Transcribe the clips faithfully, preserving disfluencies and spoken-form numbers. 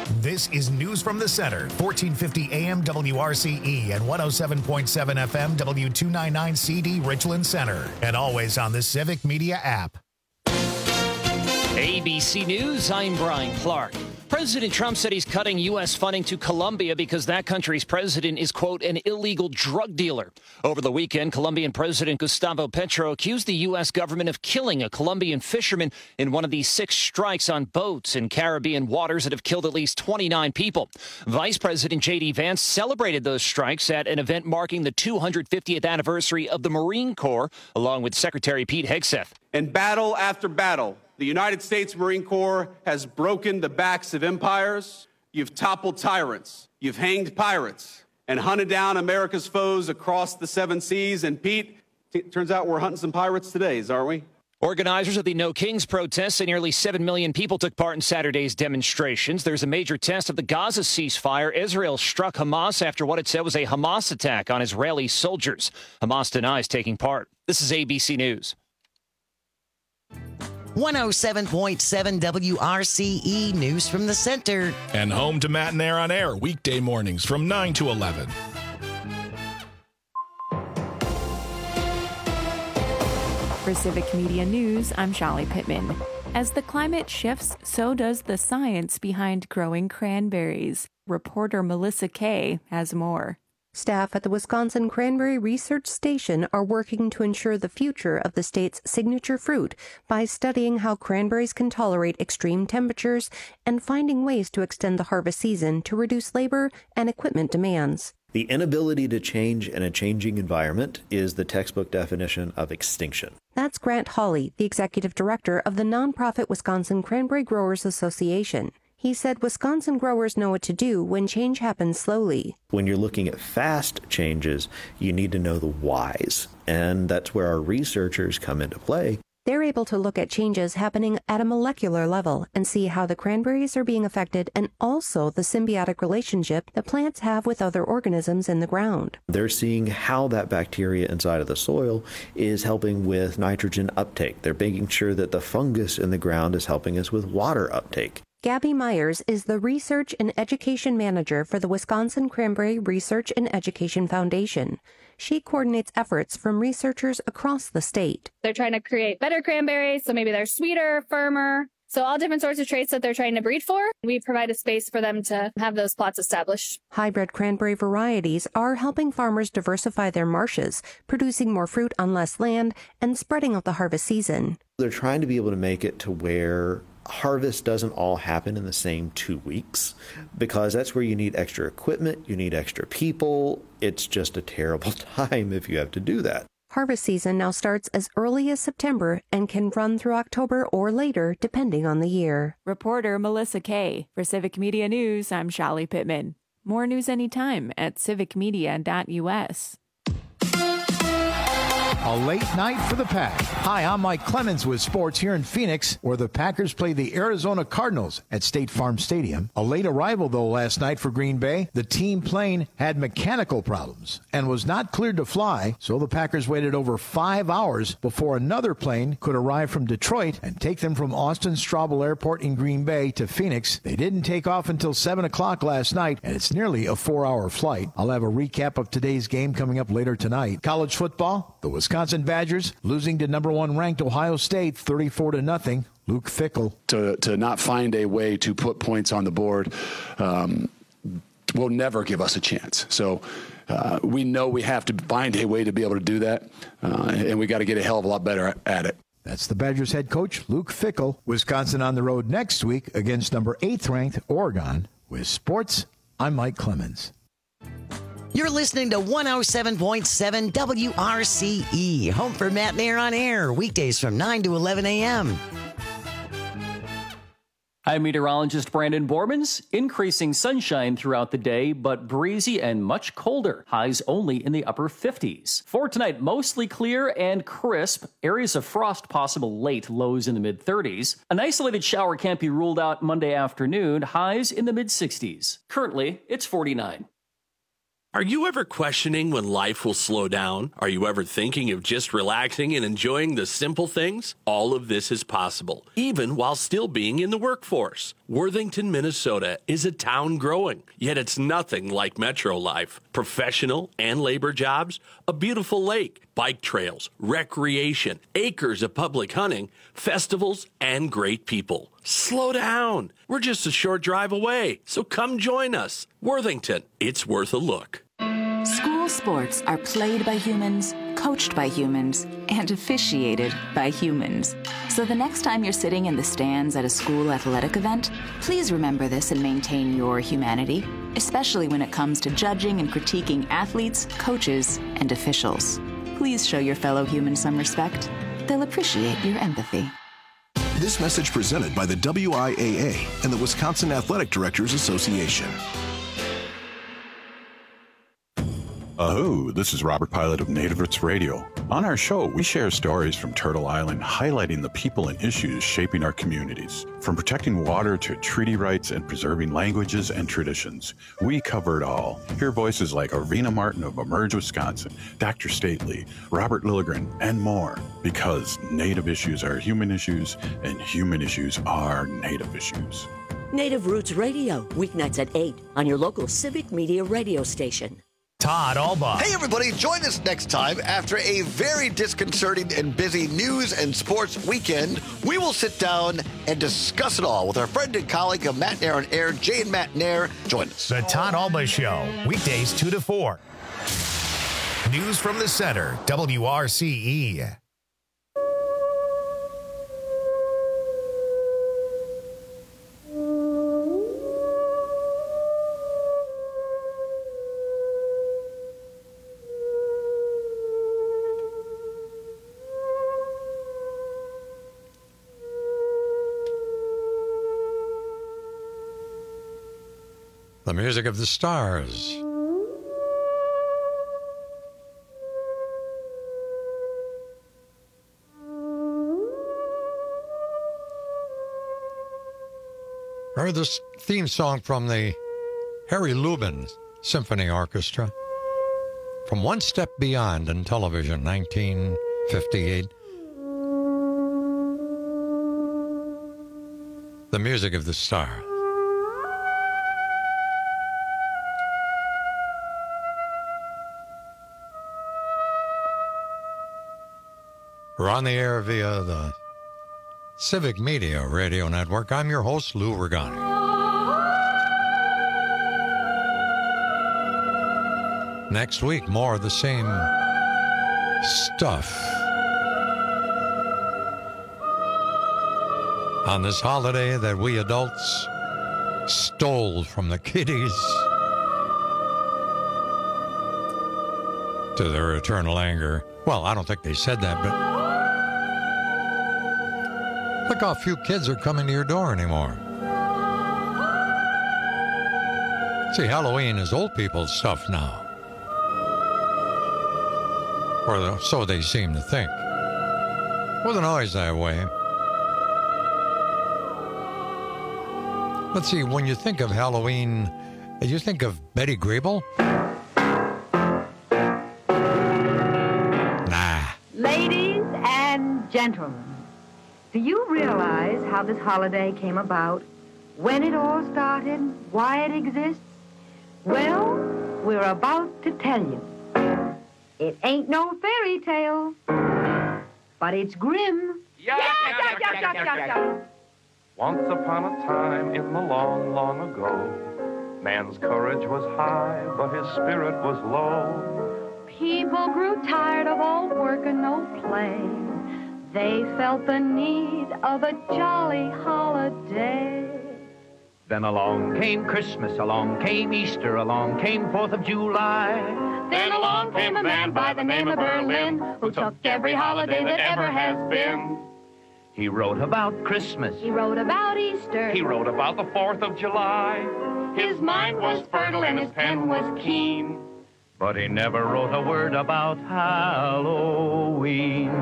This is News from the Center, fourteen fifty A M W R C E and one oh seven point seven F M W two ninety-nine C D Richland Center. And always on the Civic Media app. A B C News, I'm Brian Clark. President Trump said he's cutting U S funding to Colombia because that country's president is, quote, an illegal drug dealer. Over the weekend, Colombian President Gustavo Petro accused the U S government of killing a Colombian fisherman in one of the six strikes on boats in Caribbean waters that have killed at least twenty-nine people. Vice President J D Vance celebrated those strikes at an event marking the two hundred fiftieth anniversary of the Marine Corps, along with Secretary Pete Hegseth. In battle after battle, the United States Marine Corps has broken the backs of empires. You've toppled tyrants. You've hanged pirates and hunted down America's foes across the seven seas. And Pete, t- turns out we're hunting some pirates today, aren't we? Organizers of the No Kings protests say nearly seven million people took part in Saturday's demonstrations. There's a major test of the Gaza ceasefire. Israel struck Hamas after what it said was a Hamas attack on Israeli soldiers. Hamas denies taking part. This is A B C News. one oh seven point seven W R C E News from the Center. And home to Matt and Air on Air, weekday mornings from nine to eleven. For Civic Media News, I'm Shali Pittman. As the climate shifts, so does the science behind growing cranberries. Reporter Melissa Kay has more. Staff at the Wisconsin Cranberry Research Station are working to ensure the future of the state's signature fruit by studying how cranberries can tolerate extreme temperatures and finding ways to extend the harvest season to reduce labor and equipment demands. The inability to change in a changing environment is the textbook definition of extinction. That's Grant Hawley, the executive director of the nonprofit Wisconsin Cranberry Growers Association. He said Wisconsin growers know what to do when change happens slowly. When you're looking at fast changes, you need to know the whys, and that's where our researchers come into play. They're able to look at changes happening at a molecular level and see how the cranberries are being affected and also the symbiotic relationship that plants have with other organisms in the ground. They're seeing how that bacteria inside of the soil is helping with nitrogen uptake. They're making sure that the fungus in the ground is helping us with water uptake. Gabby Myers is the Research and Education Manager for the Wisconsin Cranberry Research and Education Foundation. She coordinates efforts from researchers across the state. They're trying to create better cranberries, so maybe they're sweeter, firmer. So all different sorts of traits that they're trying to breed for. We provide a space for them to have those plots established. Hybrid cranberry varieties are helping farmers diversify their marshes, producing more fruit on less land and spreading out the harvest season. They're trying to be able to make it to where harvest doesn't all happen in the same two weeks because that's where you need extra equipment, you need extra people. It's just a terrible time if you have to do that. Harvest season now starts as early as September and can run through October or later, depending on the year. Reporter Melissa Kay. For Civic Media News, I'm Shali Pittman. More news anytime at civic media dot U S. A late night for the Pack. Hi, I'm Mike Clemens with sports here in Phoenix, where the Packers play the Arizona Cardinals at State Farm Stadium. A late arrival, though, last night for Green Bay. The team plane had mechanical problems and was not cleared to fly, so the Packers waited over five hours before another plane could arrive from Detroit and take them from Austin Straubel Airport in Green Bay to Phoenix. They didn't take off until seven o'clock last night, and it's nearly a four-hour flight. I'll have a recap of today's game coming up later tonight. College football, the Wisconsin Wisconsin Badgers losing to number one ranked Ohio State thirty-four to nothing. Luke Fickell. To to not find a way to put points on the board um, will never give us a chance. So uh, we know we have to find a way to be able to do that, uh, and we got to get a hell of a lot better at it. That's the Badgers head coach, Luke Fickell. Wisconsin on the road next week against number eighth ranked Oregon. With sports, I'm Mike Clemens. You're listening to one oh seven point seven W R C E, home for Matt and Air on Air, weekdays from nine to eleven a.m. I'm meteorologist Brandon Bormans. Increasing sunshine throughout the day, but breezy and much colder. Highs only in the upper fifties. For tonight, mostly clear and crisp. Areas of frost possible late, lows in the mid-thirties. An isolated shower can't be ruled out Monday afternoon. Highs in the mid-sixties. Currently, it's forty-nine. Are you ever questioning when life will slow down? Are you ever thinking of just relaxing and enjoying the simple things? All of this is possible, even while still being in the workforce. Worthington, Minnesota is a town growing, yet it's nothing like metro life. Professional and labor jobs, a beautiful lake, bike trails, recreation, acres of public hunting, festivals, and great people. Slow down. We're just a short drive away, so come join us. Worthington, it's worth a look. School sports are played by humans, coached by humans, and officiated by humans. So the next time you're sitting in the stands at a school athletic event, please remember this and maintain your humanity, especially when it comes to judging and critiquing athletes, coaches, and officials. Please show your fellow humans some respect. They'll appreciate your empathy. This message presented by the W I A A and the Wisconsin Athletic Directors Association. Aho, this is Robert Pilot of Native Roots Radio. On our show, we share stories from Turtle Island highlighting the people and issues shaping our communities. From protecting water to treaty rights and preserving languages and traditions, we cover it all. Hear voices like Arvina Martin of Emerge Wisconsin, Doctor Stately, Robert Lilligren, and more. Because Native issues are human issues, and human issues are Native issues. Native Roots Radio, weeknights at eight on your local Civic Media radio station. Todd Alba. Hey, everybody, join us next time. After a very disconcerting and busy news and sports weekend, we will sit down and discuss it all with our friend and colleague of Matt Nair on Air, Jay and Matt Nair. Join us. The Todd Alba Show, weekdays two to four. News from the center, W R C E. The music of the stars. Heard this theme song from the Harry Lubin Symphony Orchestra from One Step Beyond in television, nineteen fifty-eight. The music of the stars. We're on the air via the Civic Media Radio Network. I'm your host, Lou Regani. Next week, more of the same stuff. On this holiday that we adults stole from the kiddies to their eternal anger. Well, I don't think they said that, but look how few kids are coming to your door anymore. See, Halloween is old people's stuff now. Or so they seem to think. Wasn't always that way. Let's see, when you think of Halloween, you think of Betty Grable? Nah. Ladies and gentlemen, do you realize how this holiday came about? When it all started? Why it exists? Well, we're about to tell you. It ain't no fairy tale, but it's grim. Yeah, yeah, yeah, yeah, yeah, yeah, yeah. Once upon a time in the long, long ago, man's courage was high, but his spirit was low. People grew tired of all work and no play. They felt the need of a jolly holiday. Then along came Christmas, along came Easter, along came fourth of July. Then along came a man by the name of Berlin, who took every holiday that ever has been. He wrote about Christmas. He wrote about Easter. He wrote about the fourth of July. His mind was fertile and his pen was keen. But he never wrote a word about Halloween.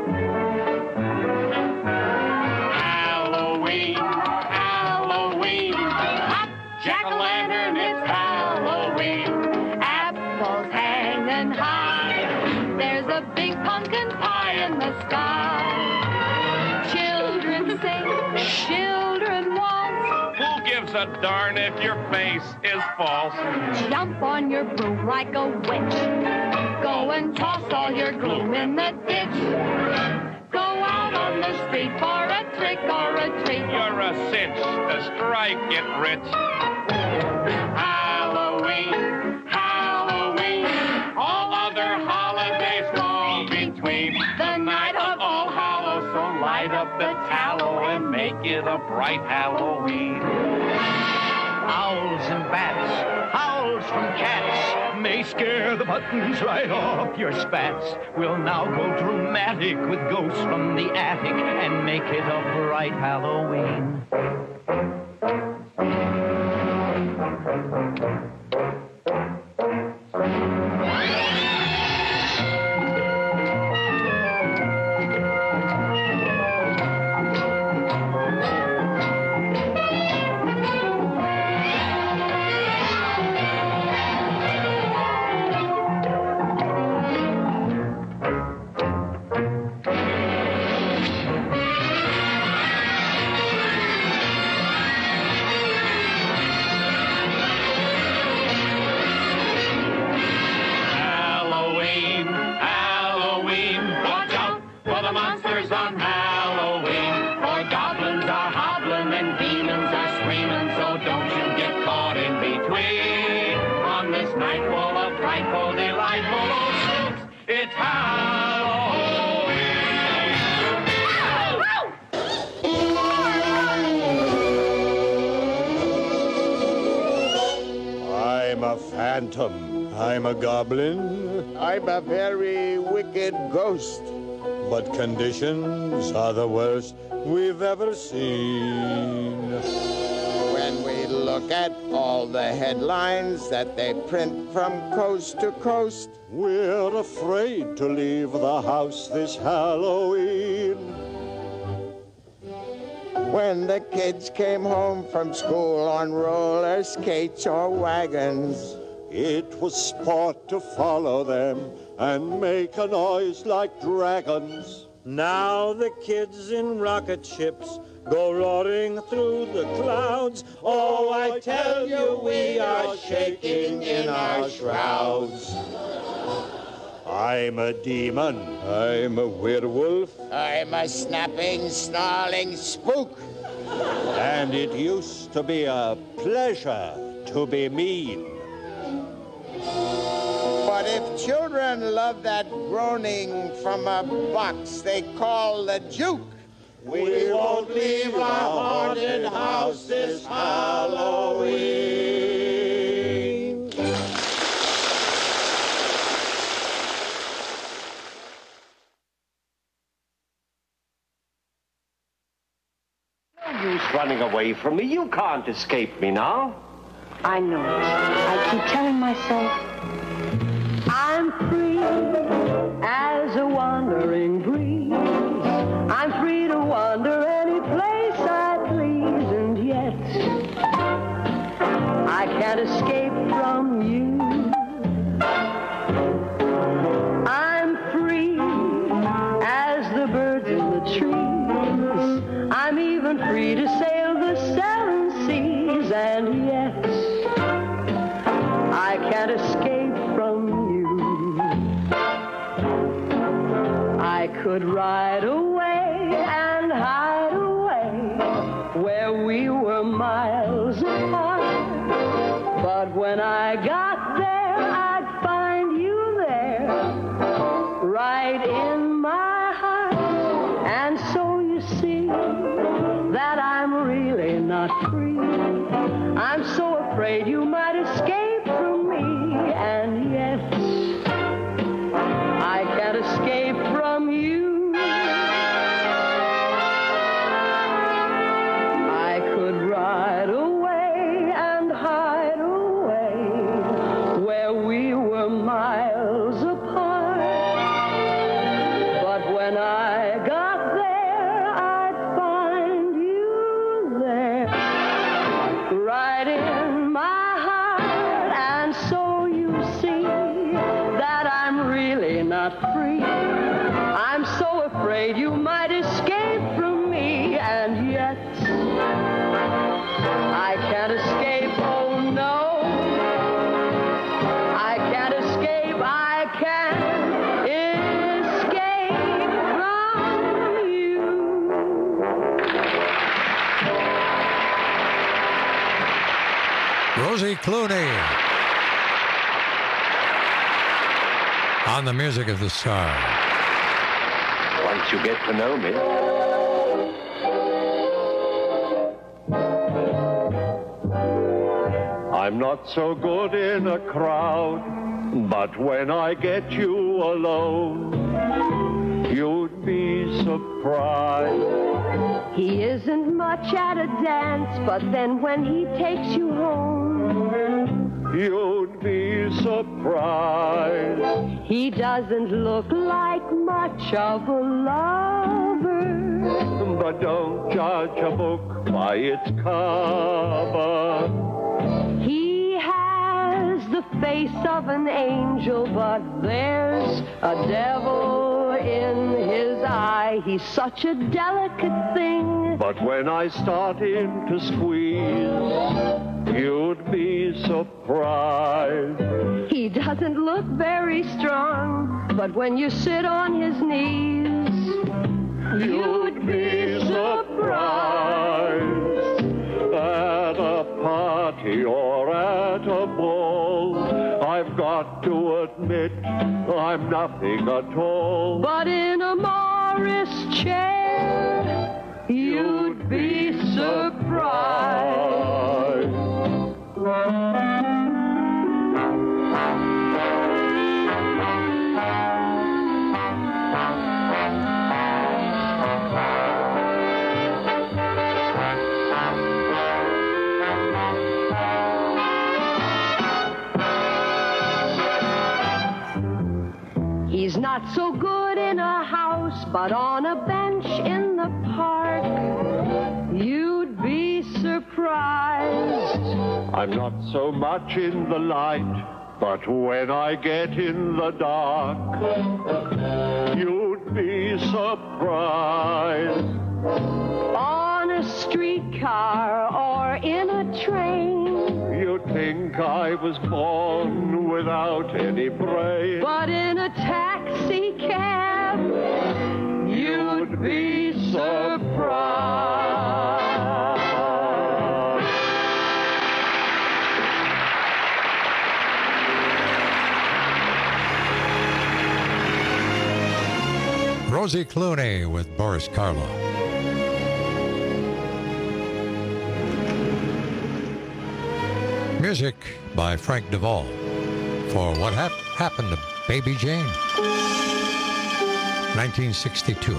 Halloween, Halloween, hot jack-o'-lantern, it's Halloween. a darn if your face is false. Jump on your broom like a witch. Go and toss all your gloom in the ditch. Go out on the street for a trick or a treat. You're a cinch to strike it rich. Halloween, Halloween, all other holidays fall between. The night of All Hallows, so light up the tallow and make it a bright Halloween. Owls and bats, howls from cats, may scare the buttons right off your spats. We'll now go dramatic with ghosts from the attic and make it a bright Halloween. I'm a goblin. I'm a very wicked ghost. But conditions are the worst we've ever seen. When we look at all the headlines that they print from coast to coast, we're afraid to leave the house this Halloween. When the kids came home from school on roller skates or wagons, it was sport to follow them and make a noise like dragons. Now the kids in rocket ships go roaring through the clouds. Oh, I tell you, we are shaking in our shrouds. I'm a demon. I'm a werewolf. I'm a snapping, snarling spook. And it used to be a pleasure to be mean. But if children love that groaning from a box they call the juke, we won't leave our haunted house this Halloween. No use running away from me. You can't escape me now. I know it. I keep telling myself, I'm free as a wandering breeze. I'm free to wander any place I please, and yet I can't escape from you. I'm free as the birds in the trees. I'm even free to sail the seven seas, and yet I can't escape from you. I could ride away and hide away where we were miles apart. But when I got there, I'd find you there, right in my heart. And so you see that I'm really not free. I'm so afraid you might escape from me, and yet I can't escape from you. I could ride away and hide away where we were miles apart. But when I got there, I'd find you there, right in my heart. And so you see that I'm really not free. I'm so afraid you might escape from me, and yet I can't Rosie Clooney. On the music of the star. Once you get to know me. I'm not so good in a crowd, but when I get you alone, you'd be surprised. He isn't much at a dance, but then when he takes you home, you'd be surprised. He doesn't look like much of a lover, but don't judge a book by its cover. He has the face of an angel, but there's a devil in his eye. He's such a delicate thing. But when I start in to squeeze, you'd be surprised. He doesn't look very strong, but when you sit on his knees, you'd be surprised. At a party or at a ball, I've got to admit I'm nothing at all. But in a Morris chair, you'd be surprised. He's not so good in a house, but on a bench in the park, you'd be surprised. I'm not so much in the light, but when I get in the dark, you'd be surprised. On a streetcar or in a train, you'd think I was born without any brain. But in a taxi cab, you'd be surprised. Rosie Clooney with Boris Karloff. Music by Frank Duvall for What Hap- Happened to Baby Jane, nineteen sixty-two.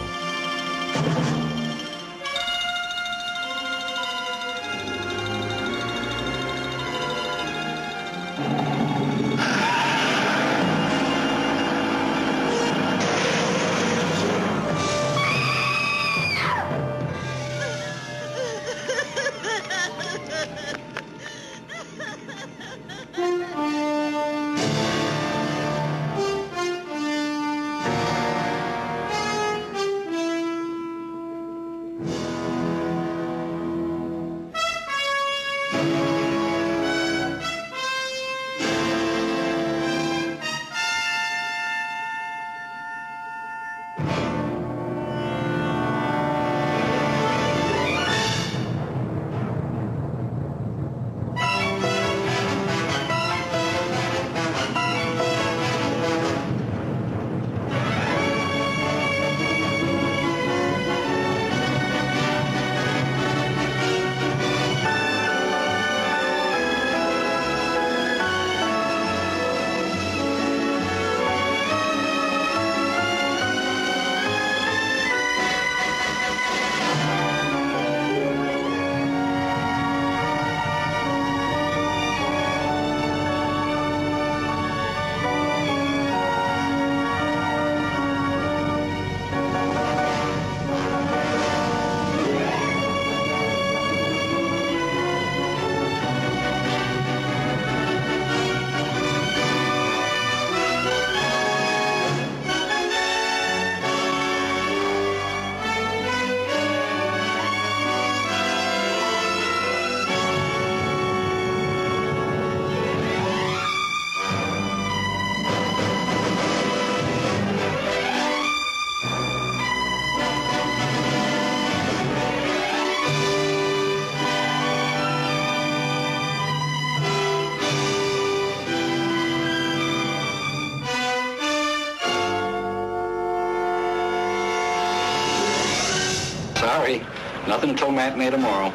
sorry. Nothing until matinee tomorrow.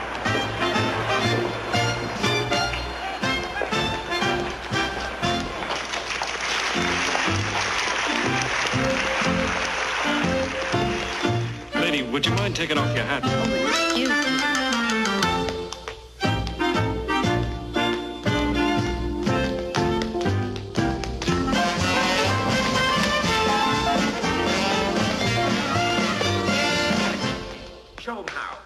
Lady, would you mind taking off your hat? Oh, excuse me. Show 'em how.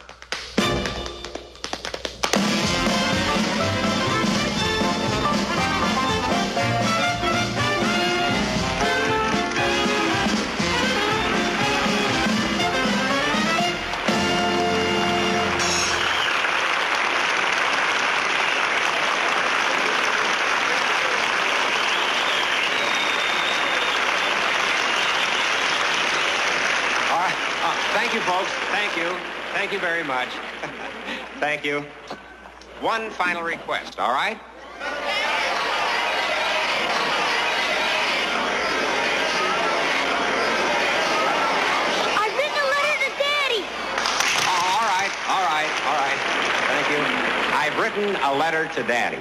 Thank you, folks. Thank you. Thank you very much. Thank you. One final request, all right? I've written a letter to Daddy. Oh, all right, all right, all right. Thank you. I've written a letter to Daddy.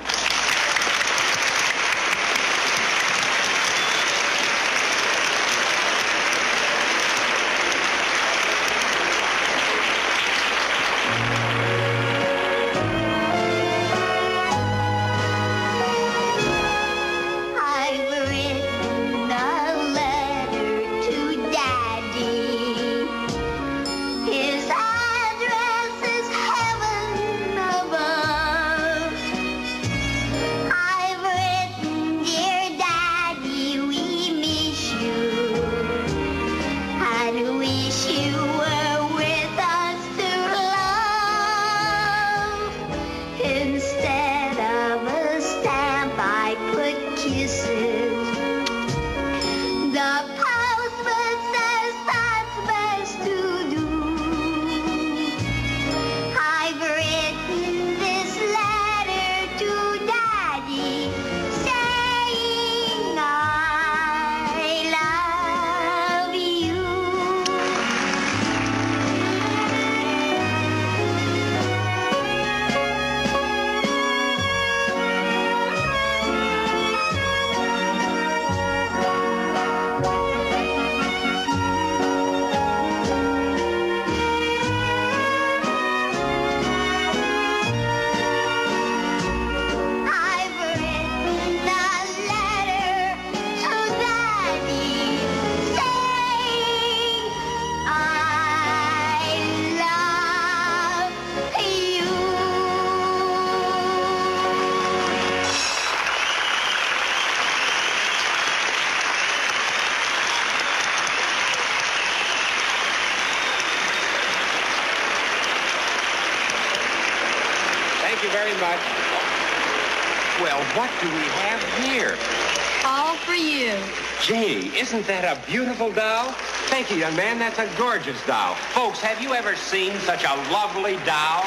Well, what do we have here? All for you. Gee, isn't that a beautiful doll? Thank you, young man. That's a gorgeous doll. Folks, have you ever seen such a lovely doll?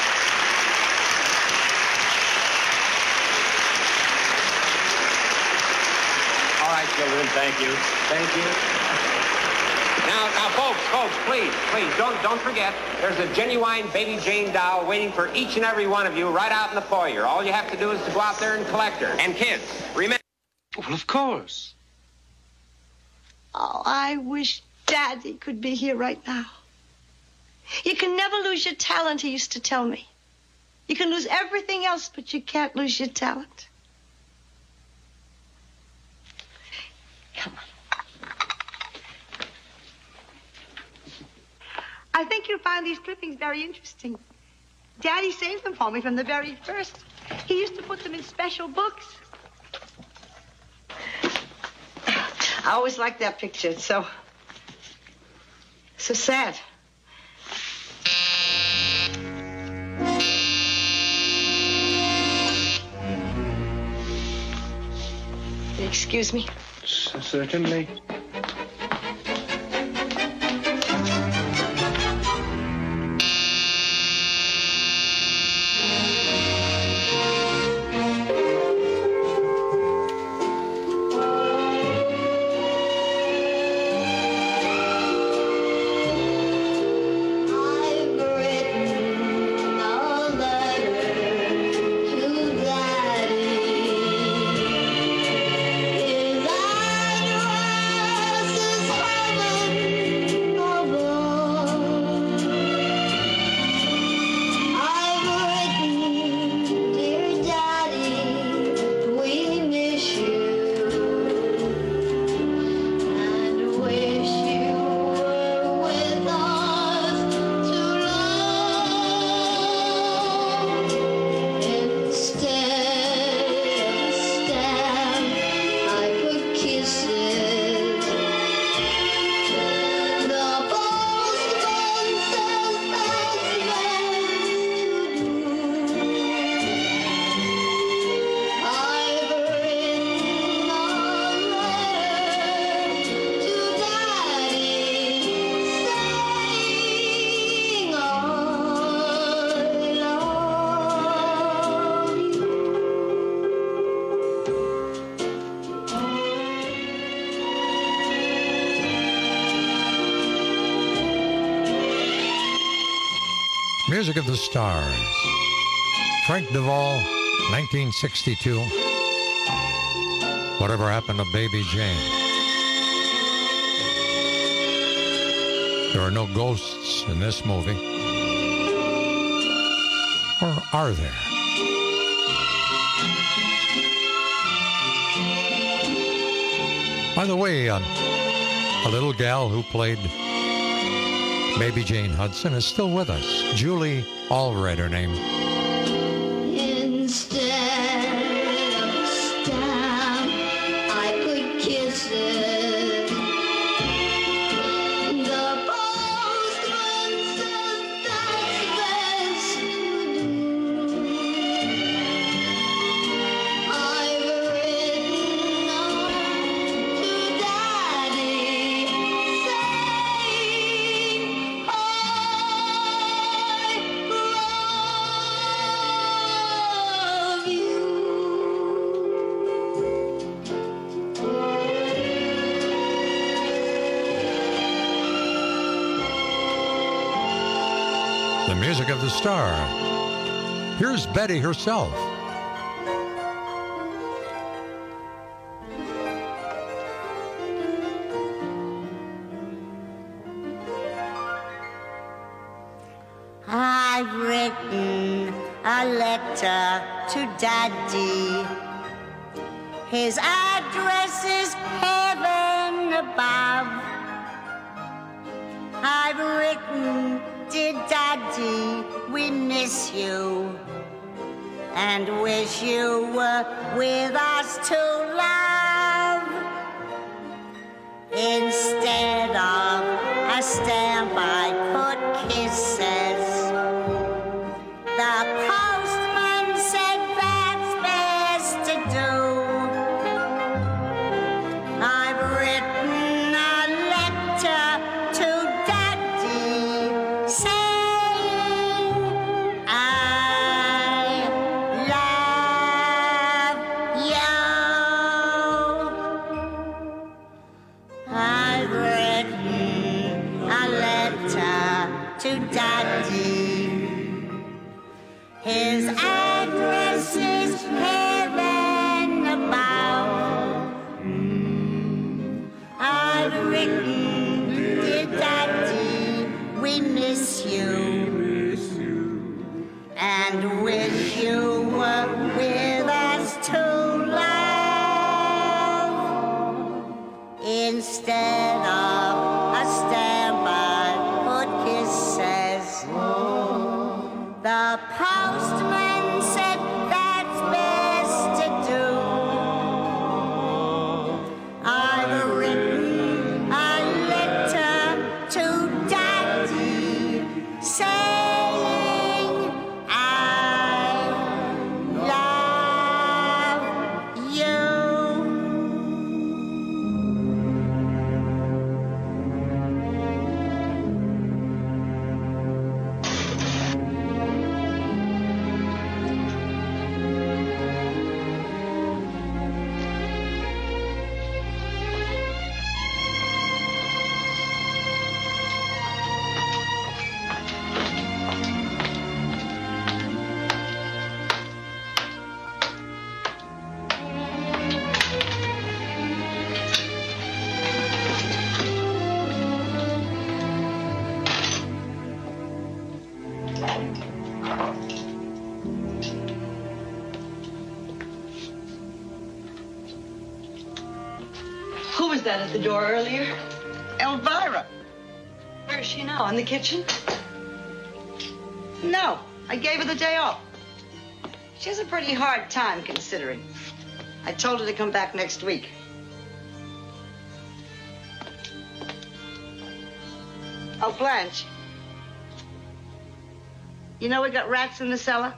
All right, children, thank you. Thank you. Now, now, folks, folks, please, please, don't, don't forget, there's a genuine Baby Jane doll waiting for each and every one of you right out in the foyer. All you have to do is to go out there and collect her. And kids, remember... Well, of course. Oh, I wish Daddy could be here right now. You can never lose your talent, he used to tell me. You can lose everything else, but you can't lose your talent. Come on. I think you'll find these clippings very interesting. Daddy saved them for me from the very first. He used to put them in special books. I always liked that picture. It's so... so sad. Excuse me? C- certainly. Music of the Stars. Frank Duvall, nineteen sixty-two. Whatever Happened to Baby Jane? There are no ghosts in this movie. Or are there? By the way, um, a little gal who played Baby Jane Hudson is still with us. Julie Allred, her name. Instead of a stamp, I could kiss it. The postman said that's best to do. I've written on to Daddy saying I love you. The music of the star. Here's Betty herself. I've written a letter to Daddy. His address is heaven above. I've written, dear Daddy, we miss you and wish you were with us to love. Instead of a stamp, I put kisses. The postman said that's best to do. I've written a letter to Daddy saying I love you. I've written a letter to Daddy. His address is heaven above. I've written, dear Daddy, we miss you and wish you were with us to love. Instead of a stamp, I put kisses. The postman said that's best to do. I've written a letter to Daddy saying I love you. Who was that at the door earlier? Elvira. Where is she now? In the kitchen? No, I gave her the day off. She has a pretty hard time considering. I told her to come back next week. Oh, Blanche. You know we got rats in the cellar?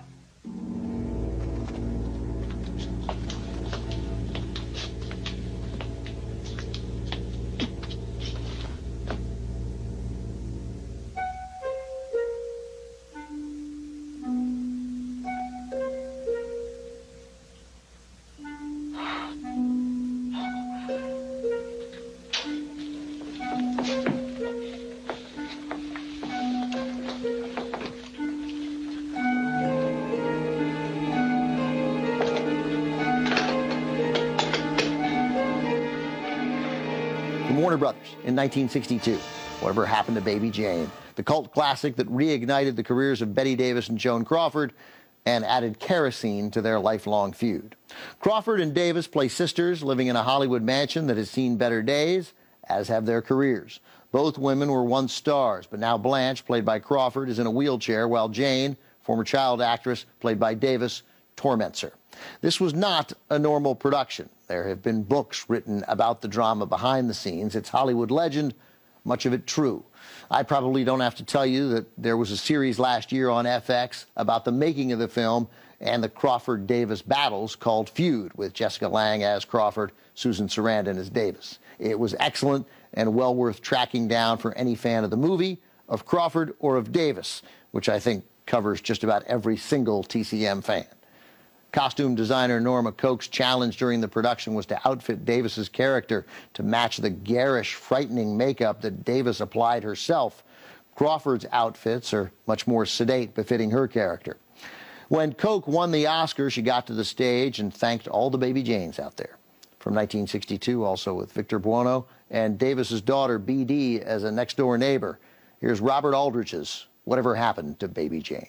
Warner Brothers in nineteen sixty-two, Whatever Happened to Baby Jane, the cult classic that reignited the careers of Bette Davis and Joan Crawford and added kerosene to their lifelong feud. Crawford and Davis play sisters living in a Hollywood mansion that has seen better days, as have their careers. Both women were once stars, but now Blanche, played by Crawford, is in a wheelchair, while Jane, former child actress, played by Davis, torments her. This was not a normal production. There have been books written about the drama behind the scenes. It's Hollywood legend, much of it true. I probably don't have to tell you that there was a series last year on F X about the making of the film and the Crawford-Davis battles called Feud, with Jessica Lange as Crawford, Susan Sarandon as Davis. It was excellent and well worth tracking down for any fan of the movie, of Crawford, or of Davis, which I think covers just about every single T C M fan. Costume designer Norma Koch's challenge during the production was to outfit Davis's character to match the garish, frightening makeup that Davis applied herself. Crawford's outfits are much more sedate, befitting her character. When Koch won the Oscar, she got to the stage and thanked all the Baby Janes out there. From nineteen sixty-two, also with Victor Buono and Davis's daughter, B D, as a next-door neighbor. Here's Robert Aldrich's Whatever Happened to Baby Jane.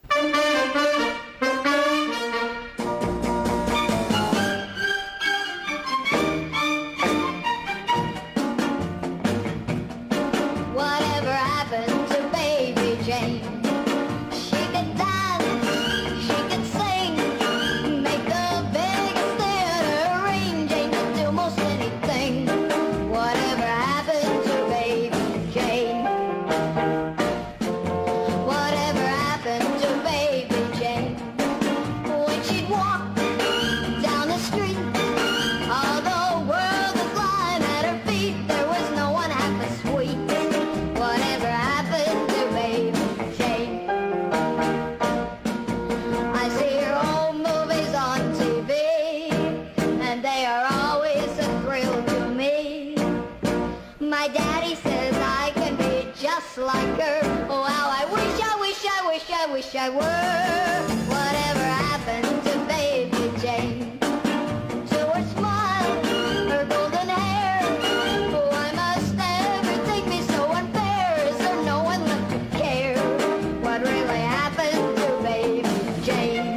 I were. Whatever happened to Baby Jane? To her smile, her golden hair. Why must everything be so unfair? Is there no one left to care? What really happened to Baby Jane?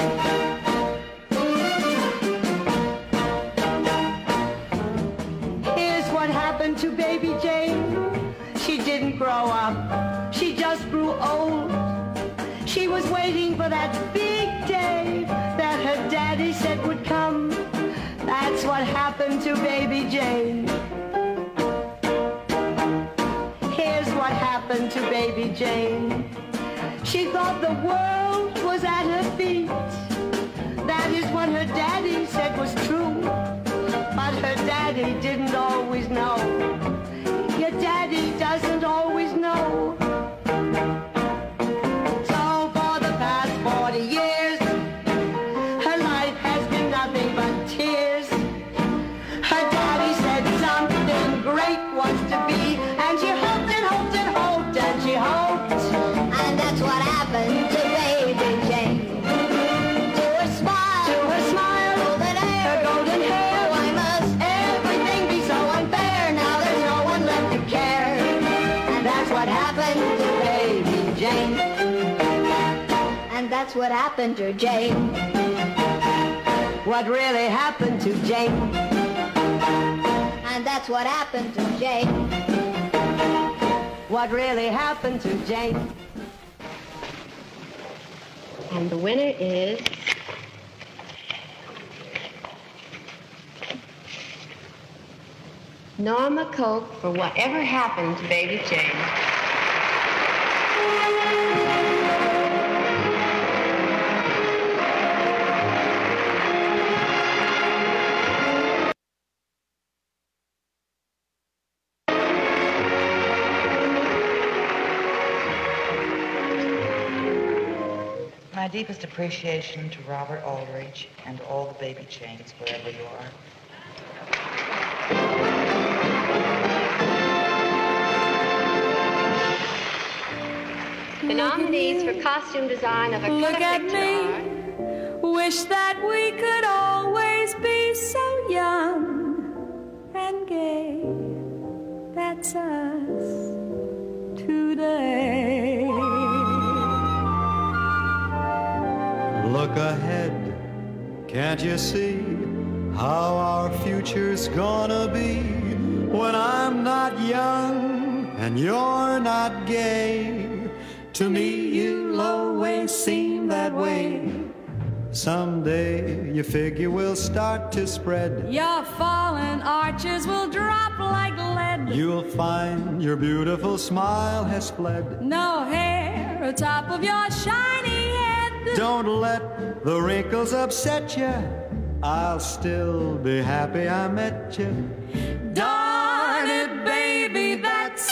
Here's what happened to Baby Jane. She didn't grow up. She just grew old. She was waiting for that big day that her daddy said would come. That's what happened to Baby Jane. Here's what happened to Baby Jane. She thought the world was at her feet. That is what her daddy said was true. But her daddy didn't always know. Your daddy doesn't always know. That's what happened to Jane. What really happened to Jane? And that's what happened to Jane. What really happened to Jane? And the winner is Norma Koch for Whatever Happened to Baby Jane. My deepest appreciation to Robert Aldrich and all the Baby Janes, wherever you are. The nominees for costume design of a Look at me. Wish that we could always be so young and gay. princess today. Look ahead, can't you see how our future's gonna be when I'm not young and you're not gay? To me, you'll always seem that way. Someday you figure we'll start to spread. Your fallen arches will drop like lead. You'll find your beautiful smile has fled. No hair atop of your shiny head. Don't let the wrinkles upset you. I'll still be happy I met you. Darn it, baby, that's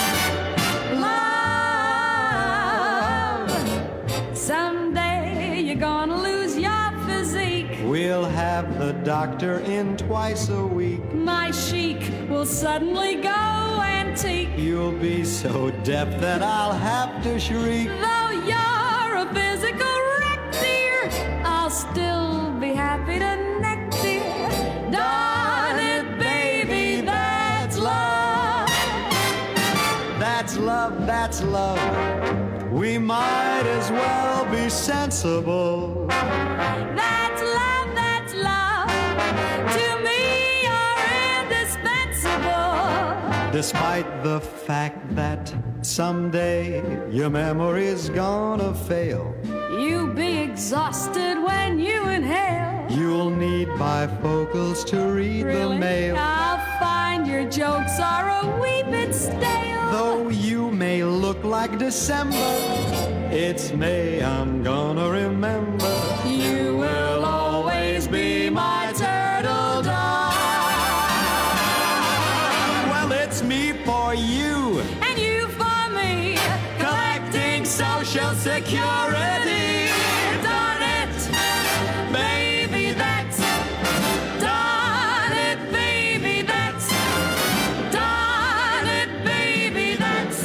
love. Someday you're gonna lose your physique. We'll have the doctor in twice a week. My chic will suddenly go antique. You'll be so deaf that I'll have to shriek. Though you're a physical wreck, dear, I'll still be happy to neck, dear. Darn it, baby, that's love. That's love, that's love. We might as well be sensible. That's love, that's love. To me, you're indispensable. Despite the fact that someday your memory's gonna fail. You'll be exhausted when you inhale. You'll need bifocals to read Really? the mail. I'll find your jokes are a wee bit stale. Though you may look like December, it's May I'm gonna remember. You will always be my turtle dove. Well, it's me for you, and you for me, collecting Social Security. Darn it, baby, that's darn it, baby, that's darn it, baby, that's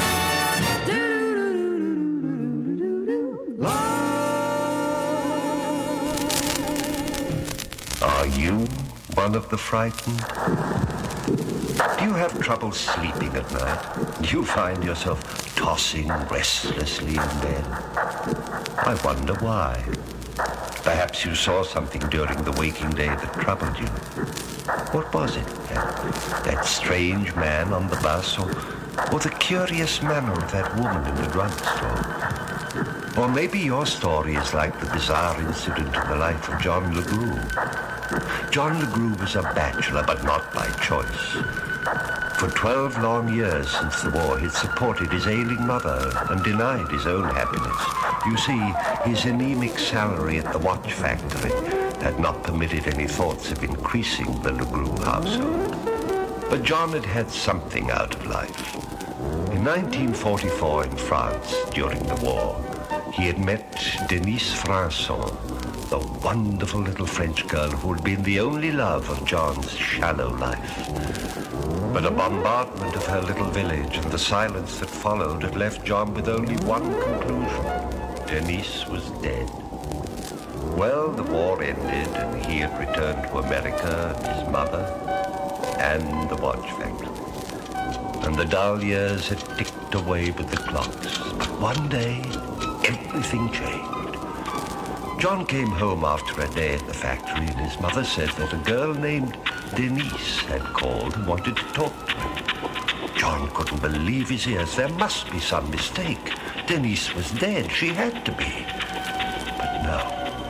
Are you one of the frightened? Do you have trouble sleeping at night? Do you find yourself tossing restlessly in bed? I wonder why. Perhaps you saw something during the waking day that troubled you. What was it? That, that strange man on the bus, or, or the curious manner of that woman in the drugstore? Or maybe your story is like the bizarre incident in the life of John LeGroux. John LeGroux was a bachelor, but not by choice. For twelve long years since the war, he'd supported his ailing mother and denied his own happiness. You see, his anemic salary at the watch factory had not permitted any thoughts of increasing the LeGroux household. But John had had something out of life. In nineteen forty-four in France, during the war, he had met Denise Franson, the wonderful little French girl who had been the only love of John's shallow life. But a bombardment of her little village and the silence that followed had left John with only one conclusion. Denise was dead. Well, the war ended and he had returned to America and his mother and the watch factory. And the dull years had ticked away with the clocks. But one day, everything changed. John came home after a day at the factory and his mother said that a girl named Denise had called and wanted to talk to him. John couldn't believe his ears. There must be some mistake. Denise was dead. She had to be. But no.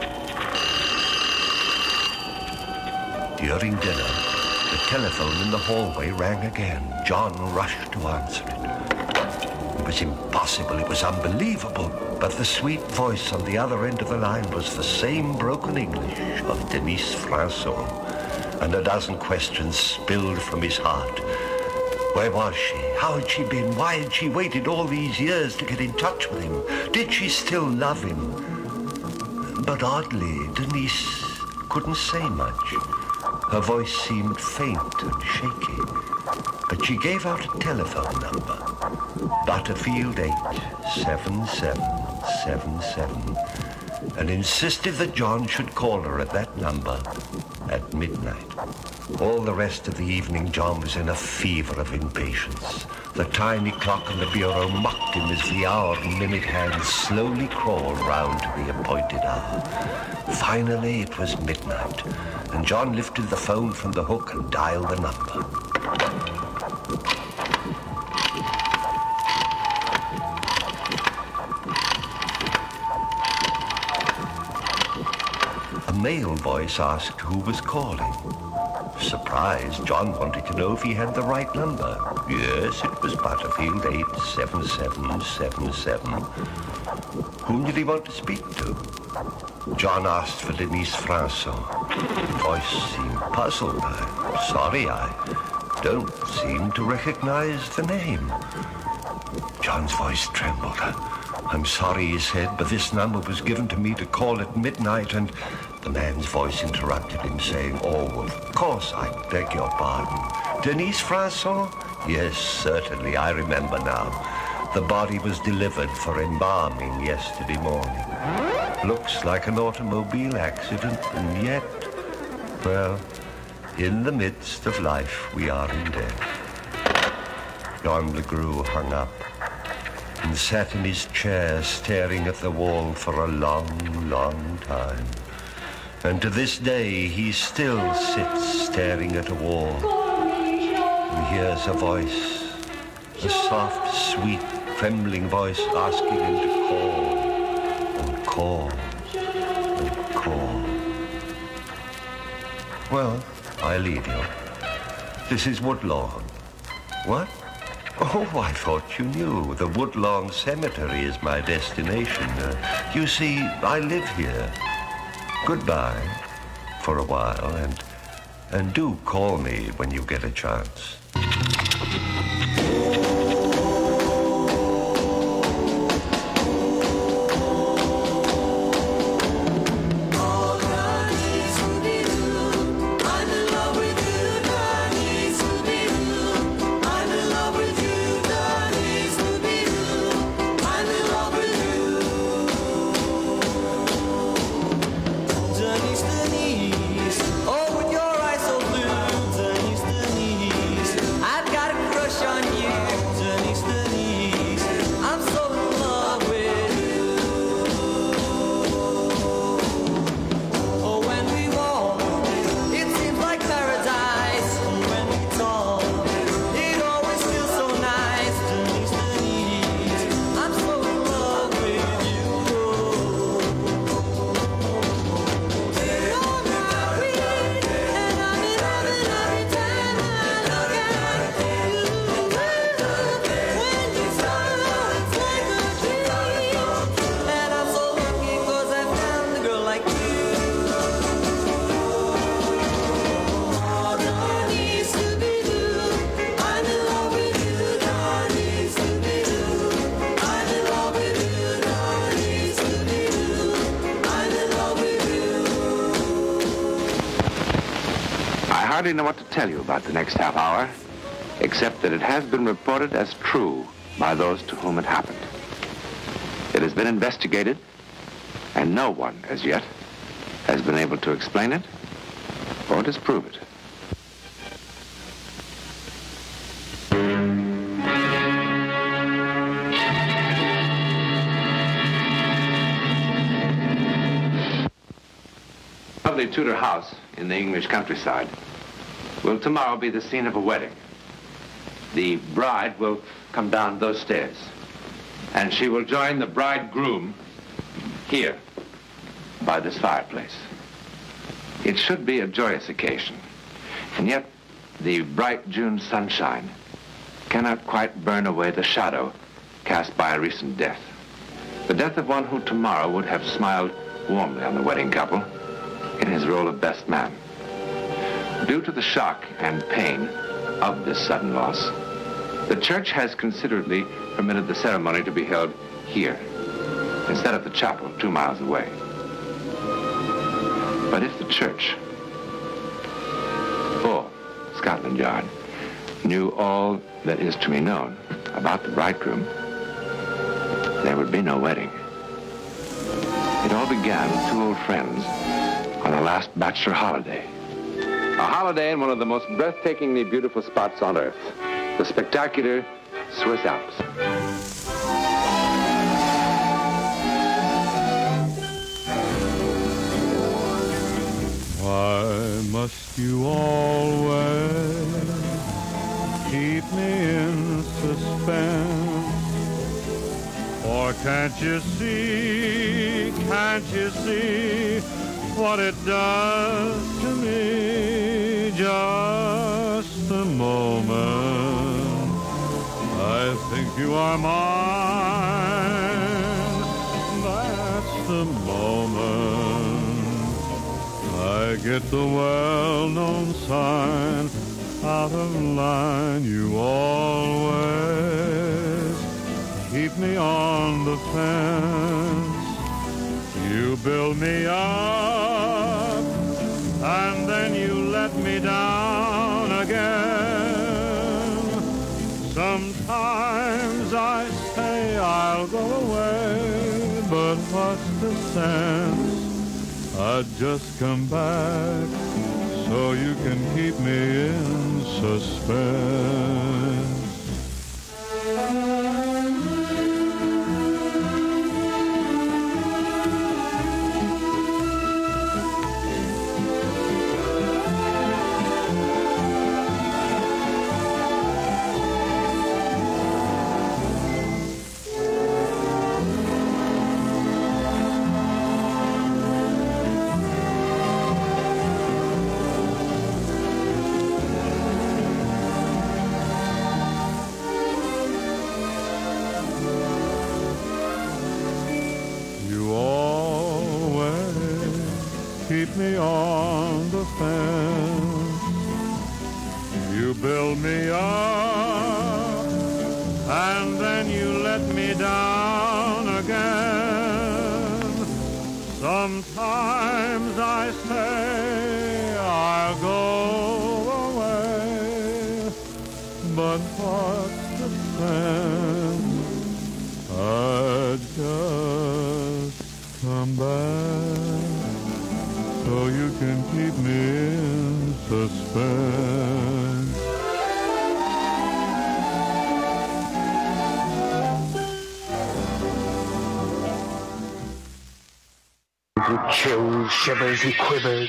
During dinner, the telephone in the hallway rang again. John rushed to answer it. It was impossible. It was unbelievable. But the sweet voice on the other end of the line was the same broken English of Denise Franson. And a dozen questions spilled from his heart. Where was she? How had she been? Why had she waited all these years to get in touch with him? Did she still love him? But oddly, Denise couldn't say much. Her voice seemed faint and shaky. But she gave out a telephone number. Butterfield eight seven seven seven seven. and insisted that John should call her at that number at midnight. All the rest of the evening, John was in a fever of impatience. The tiny clock on the bureau mocked him as the hour and minute hands slowly crawled round to the appointed hour. Finally, it was midnight, and John lifted the phone from the hook and dialed the number. A male voice asked who was calling. Surprised, John wanted to know if he had the right number. Yes, it was Butterfield eight seven seven seven seven. Whom did he want to speak to? John asked for Denise Franson. The voice seemed puzzled. I'm sorry, I don't seem to recognize the name. John's voice trembled. I'm sorry, he said, but this number was given to me to call at midnight, and the man's voice interrupted him, saying, oh, of course, I beg your pardon. Denise Franson? Yes, certainly, I remember now. The body was delivered for embalming yesterday morning. Looks like an automobile accident, and yet, well, in the midst of life, we are in death. John LeGroux hung up and sat in his chair staring at the wall for a long, long time. And to this day, he still sits staring at a wall and hears a voice, a soft, sweet, trembling voice asking him to call and call and call. Well, I leave you. This is Woodlawn. What? Oh, I thought you knew. The Woodlawn Cemetery is my destination. Uh, you see, I live here. Goodbye for a while, and and do call me when you get a chance. I hardly know what to tell you about the next half hour, except that it has been reported as true by those to whom it happened. It has been investigated, and no one, as yet, has been able to explain it or disprove it. Lovely Tudor house in the English countryside will tomorrow be the scene of a wedding. The bride will come down those stairs, and she will join the bridegroom here by this fireplace. It should be a joyous occasion, and yet the bright June sunshine cannot quite burn away the shadow cast by a recent death. The death of one who tomorrow would have smiled warmly on the wedding couple in his role of best man. Due to the shock and pain of this sudden loss, the church has considerately permitted the ceremony to be held here, instead of the chapel two miles away. But if the church, or Scotland Yard, knew all that is to be known about the bridegroom, there would be no wedding. It all began with two old friends on a last bachelor holiday. A holiday in one of the most breathtakingly beautiful spots on earth, the spectacular Swiss Alps. Why must you always keep me in suspense? Or can't you see, can't you see what it does to me? Just a moment, I think you are mine. That's the moment I get the well-known sign out of line. You always keep me on the fence. You build me up, and then you let me down again. Sometimes I say I'll go away, but what's the sense? I'd just come back so you can keep me in suspense. Keep me on the fence. You build me up, and then you let me down again. Sometimes I say I'll go away, but what's the sense? I'd just come back so you can keep me in suspense. And chills, shivers, and quivers.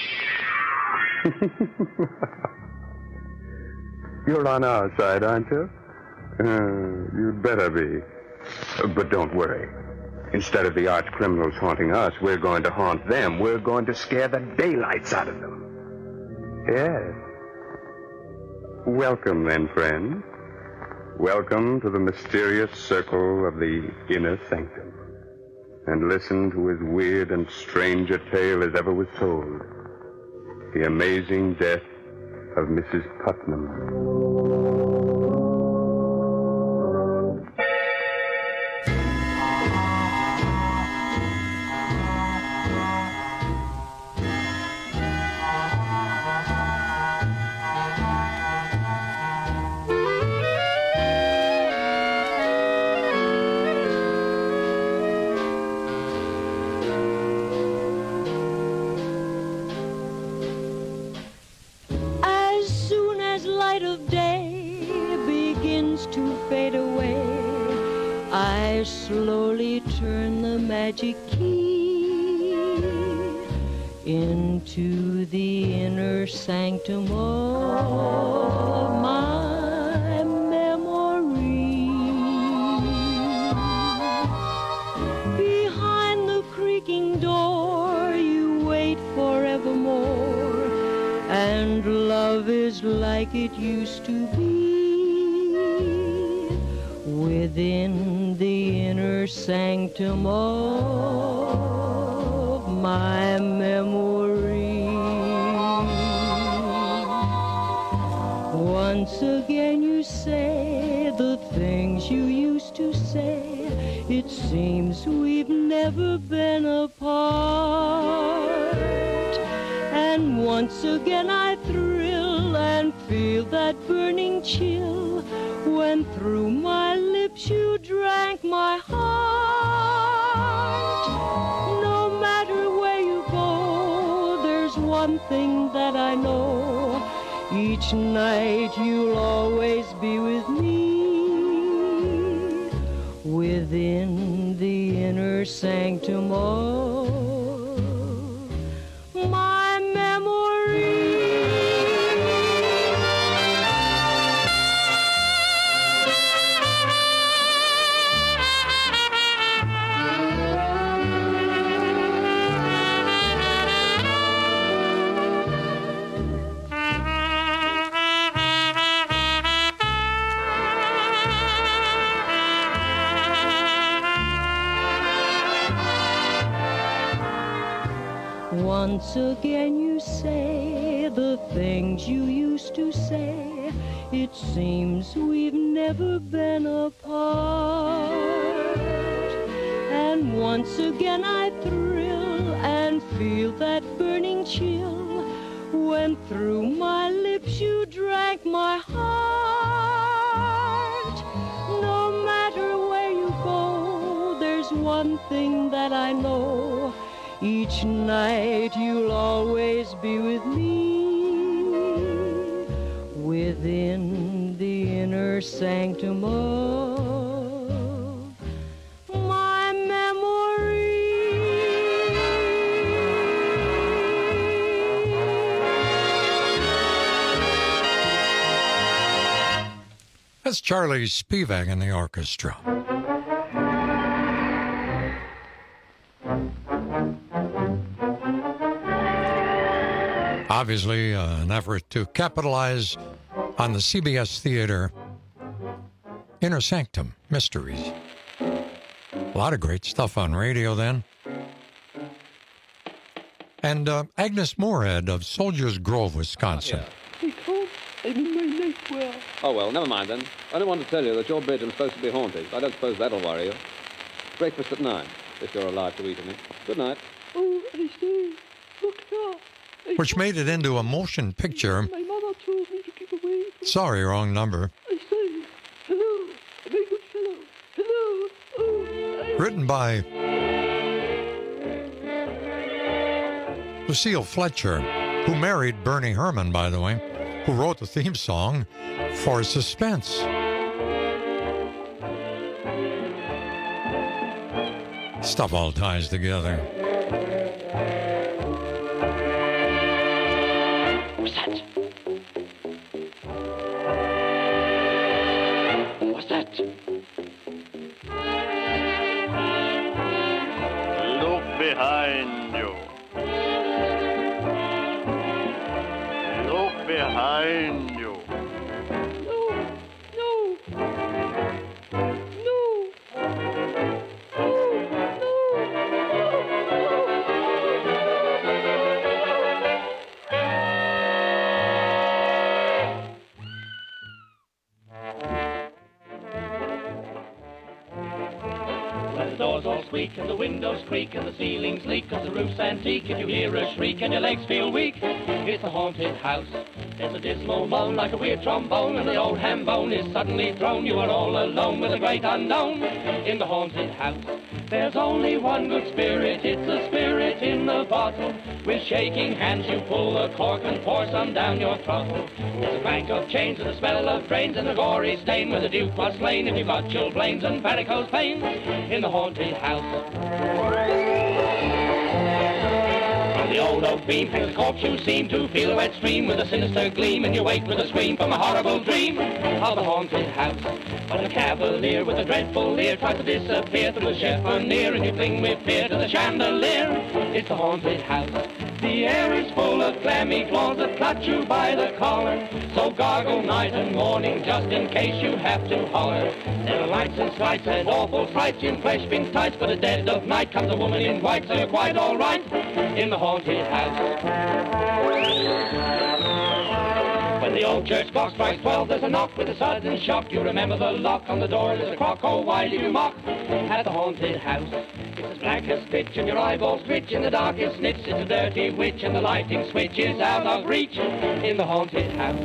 You're on our side, aren't you? Uh, you'd better be. Uh, but don't worry. Instead of the arch criminals haunting us, we're going to haunt them. We're going to scare the daylights out of them. Yes. Welcome, then, friends. Welcome to the mysterious circle of the inner sanctum. And listen to as weird and strange a tale as ever was told. The amazing death of Missus Putnam. Slowly turn the magic key into the inner sanctum of my memory. Behind the creaking door you wait forevermore, and love is like it used to be within the inner sanctum of my memory. Once again you say the things you used to say. It seems we've never been apart. And once again I thrill and feel that burning chill when through my lips you drank my heart. No matter thing that I know. Each night you'll always be with me, within the inner sanctum of my memory. Once again you say the things you used to say. It seems we've never been apart. And once again I thrill and feel that burning chill when through my lips you drank my heart. No matter where you go, there's one thing that I know. Each night you'll always be with me, within the inner sanctum of my memory. That's Charlie Spivak in the orchestra. Obviously, uh, an effort to capitalize on the C B S Theater Inner Sanctum Mysteries. A lot of great stuff on radio then. And uh, Agnes Moorehead of Soldiers Grove, Wisconsin. I can't. I'm in my nightwear. Oh, well, never mind then. I only wanted to tell you that your bedroom's supposed to be haunted. I don't suppose that'll worry you. Breakfast at nine, if you're alive to eat any. Good night. Oh, I say, look now. Which made it into a motion picture. My mother told me to keep away from... Sorry, wrong number. I say, hello, a very good fellow. Hello. Oh, I... Written by Lucille Fletcher, who married Bernie Herman, by the way, who wrote the theme song for Suspense. Stuff all ties together. What's that? What's that? Look behind you. Look behind you. No, no. No. The doors all squeak and the windows creak and the ceilings leak 'cause the roof's antique. If you hear a shriek and your legs feel weak, it's a haunted house. There's a dismal moan like a weird trombone, and the old ham bone is suddenly thrown. You are all alone with the great unknown in the haunted house. There's only one good spirit, it's a spirit in the bottle. With shaking hands you pull the cork and pour some down your throttle. There's a clank of chains and the smell of drains and a gory stain where the Duke was slain. If you've got chilblains and varicose veins in the haunted house. From the old oak beam hangs a corpse you seem to feel a wet stream with a sinister gleam, and you wake with a scream from a horrible dream of the haunted house. But a cavalier with a dreadful leer tries to disappear through the chiffonier, and you cling with fear to the chandelier. It's the haunted house. The air is full of clammy claws that clutch you by the collar. So gargle night and morning just in case you have to holler. There are lights and slights and awful frights in flesh-pink tights, but at dead of night comes a woman in white, so you're quite all right in the haunted house. When the old church clock strikes twelve, there's a knock with a sudden shock. You remember the lock on the door, there's a crock. Oh, why do you mock at the haunted house? It's as black as pitch and your eyeballs twitch in the darkest niche. It's a dirty witch and the lighting switch is out of reach in the haunted house.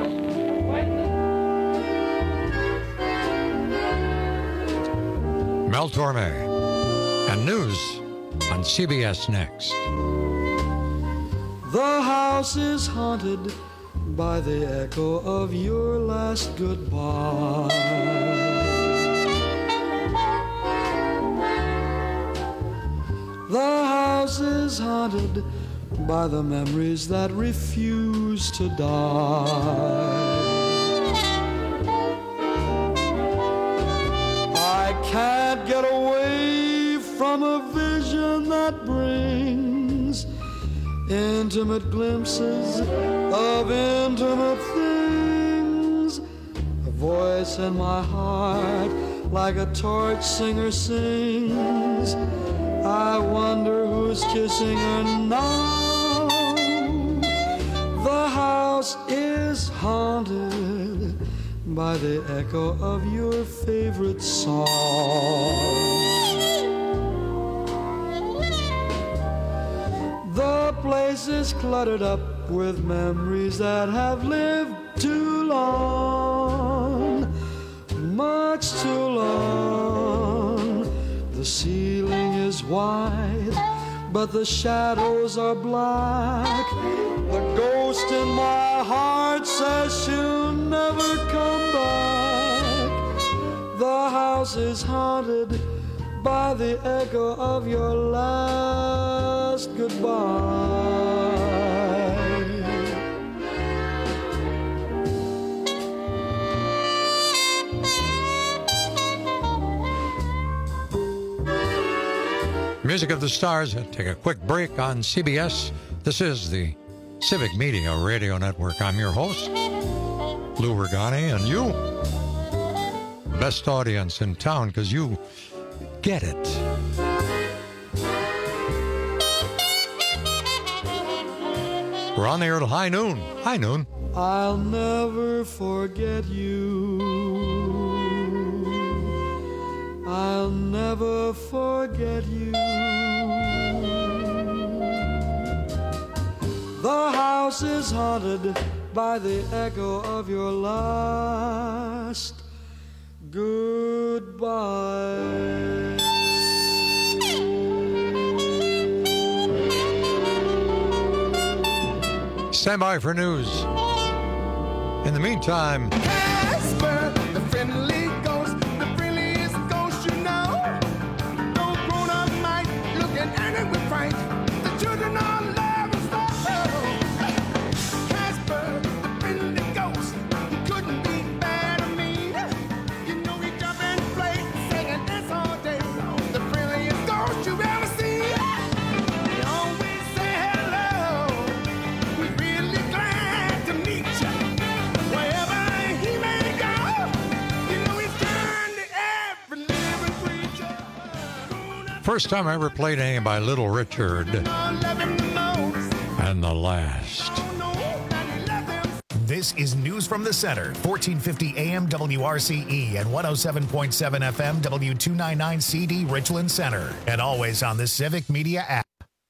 Mel Torme and news on C B S Next. The house is haunted by the echo of your last goodbye. The house is haunted by the memories that refuse to die. I can't get away from a vision that brings intimate glimpses of intimate things. A voice in my heart like a torch singer sings. I wonder who's kissing her now. The house is haunted by the echo of your favorite song. The place is cluttered up with memories that have lived too long, much too long. The ceiling is white, but the shadows are black. The ghost in my heart says she'll never come back. The house is haunted by the echo of your last goodbye. Music of the Stars. Take a quick break on C B S. This is the Civic Media Radio Network. I'm your host, Lou Regani, and you, best audience in town, because you get it. We're on the air till high noon. High noon. I'll never forget you. I'll never forget you. The house is haunted by the echo of your last goodbye. Stand by for news. In the meantime, Casper, the friendly ghost, the friendliest ghost you know. No grown-up might looking at it with fright. The children are laughing so. Casper, the friendly ghost, he couldn't be bad or mean. You know he jump and play, sing and dance all day. The friendliest ghost you've ever seen. He always say hello. We're really glad to meet you. Wherever he may go, you know he's kind to every living creature. first time I ever played any by Little Richard and the Last. This is News from the Center, fourteen fifty A M W R C E and one oh seven point seven F M W two ninety-nine C D Richland Center, and always on the Civic Media app.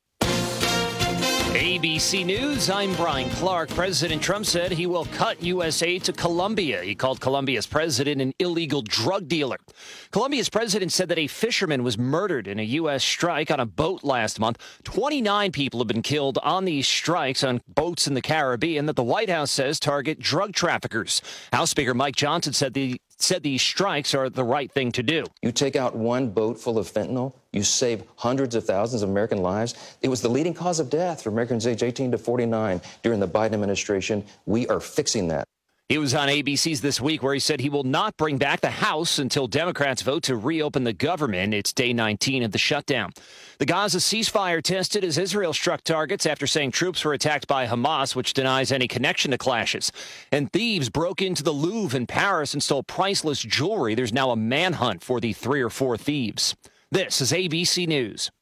A B C News, I'm Brian Clark. President Trump said he will cut U S aid to Colombia. He called Colombia's president an illegal drug dealer. Colombia's president said that a fisherman was murdered in a U S strike on a boat last month. twenty-nine people have been killed on these strikes on boats in the Caribbean that the White House says target drug traffickers. House Speaker Mike Johnson said the said these strikes are the right thing to do. You take out one boat full of fentanyl, you save hundreds of thousands of American lives. It was the leading cause of death for Americans aged eighteen to forty-nine during the Biden administration. We are fixing that. He was on A B C's This Week, where he said he will not bring back the House until Democrats vote to reopen the government. It's day nineteen of the shutdown. The Gaza ceasefire tested as Israel struck targets after saying troops were attacked by Hamas, which denies any connection to clashes. And thieves broke into the Louvre in Paris and stole priceless jewelry. There's now a manhunt for the three or four thieves. This is A B C News.